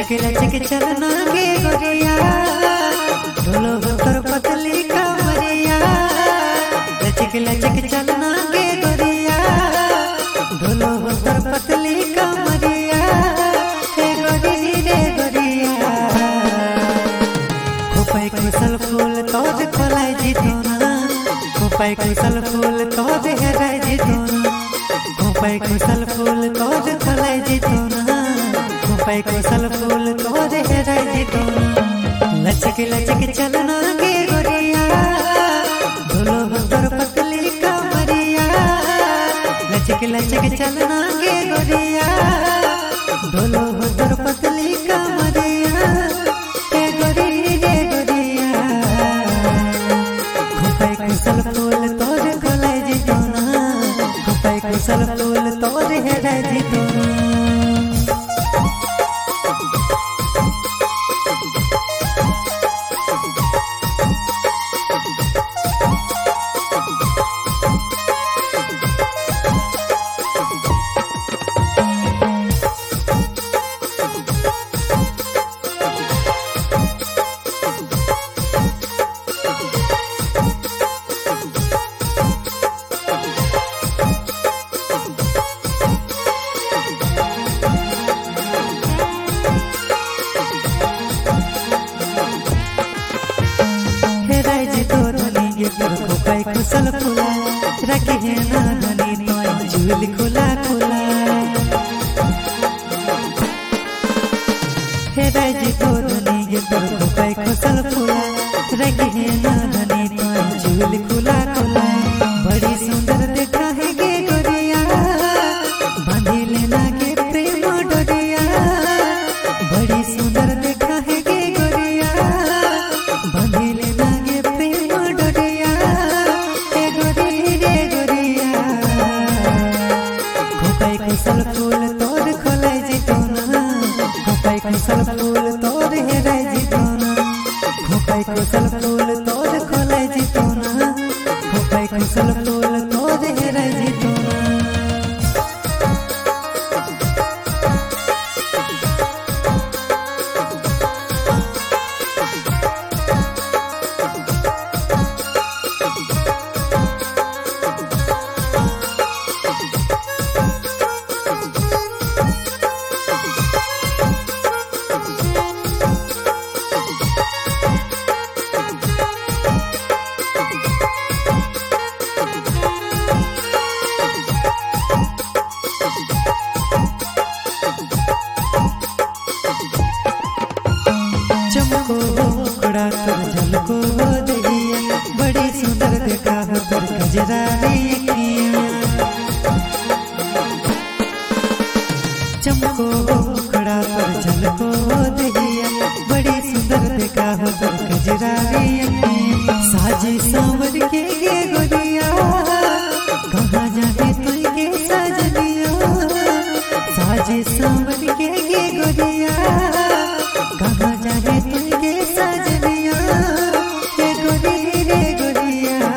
लचक लचक चलना गे गोरिया ढोलो तोर पतली कमरिया लचक लचक चलना गे गोरिया ढोलो तोर पतली कमरिया हे गोरी रे गोरिया खोपाई कुशल फूल तोज खोलाई जीतोना खोपाई कुशल फूल तोज हेराई जीतोना खोपाई कुशल फूल तोज खोलाई जीतोना खोपाई कुशल फूल तोज हेराई जीतोना लचक लचक चलना गे गोरिया ढोलो तोर पतली कमरिया लचक लचक चलना गे गोरिया ढोलो तोर पतली कमरिया हे गोरी रे गोरिया खोपाई कुशल फूल तोज खोलाई जीतोना खोपाई कुशल फूल तोज हेराई जीतोना खोपाई कुशल फूला रखे है ना धनी तो झूल खुला खुला हे राजी तो धनी ये तोर खोपाई कुशल फूला रखे है ना धनी तो झूल खुला खुला बड़ी सुंदर देखा है गे गोरिया बांधी लेना गे प्रेम डोरिया बड़ी सुंदर देखा है गे गोरिया बांधी लेना गे प्रेम डोरिया कुशल फूल तोर खोलाई जीतोना खोपाई कुशल फूल तोर हेराई जीतोना खोपाई कुशल फूल तोर खोलाई जीतोना खोपाई कुशल फूल तोर हेराई जीतोना चमको बड़ा कर झलको दहिया बड़ी सुंदर देखा हो तर गजरा रे अखियां चमको बड़ा कर झलको दहिया बड़ी सुंदर देखा हो तर गजरा रे अखियां साजी सांवर के गे गोरिया कहां जाए तू के सजनिया साजी सांवर के गे गोरिया कहां जाए तू के सजनिया हे गोरी रे गोरिया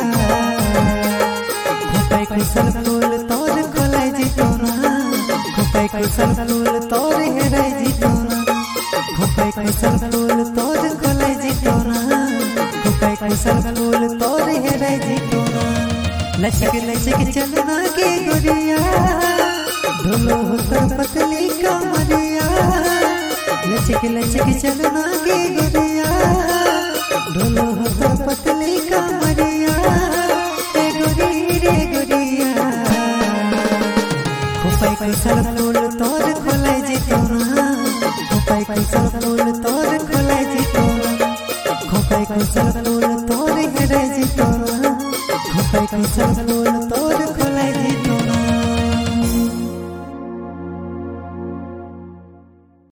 खोपाई कुशल फूल तोर खोलाई जीतोना खोपाई कुशल फूल तोर हेराई जीतोना खोपाई कुशल फूल तोर खोलाई जीतोना खोपाई कुशल फूल तोर हेराई जीतोना लचक लचक चलना गे गोरिया ढोलो तोर पतली कमरिया लचक लचक चलना गे गोरिया ढोलो तोर पतली कमरिया हे गोरी रे गोरिया खोपाई कुशल फूल तोर खोलाई जीतोना खोपाई कुशल फूल तोर खोलाई जीतोना खोपाई कुशल फूल तोर हेराई जीतोना खोपाई कुशल फूल तोर